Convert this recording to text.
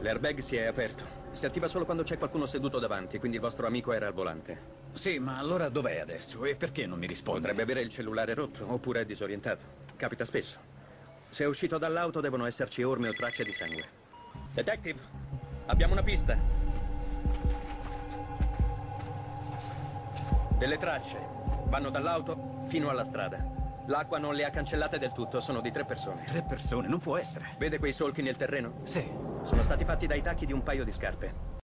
L'airbag si è aperto. Si attiva solo quando c'è qualcuno seduto davanti, quindi il vostro amico era al volante. Sì, ma allora dov'è adesso? E perché non mi risponde? Potrebbe avere il cellulare rotto, oppure è disorientato. Capita spesso. Se è uscito dall'auto devono esserci orme o tracce di sangue. Detective, abbiamo una pista. Delle tracce. Vanno dall'auto fino alla strada. L'acqua non le ha cancellate del tutto, sono di 3 persone. 3 persone, non può essere. Vede quei solchi nel terreno? Sì. Sono stati fatti dai tacchi di un paio di scarpe.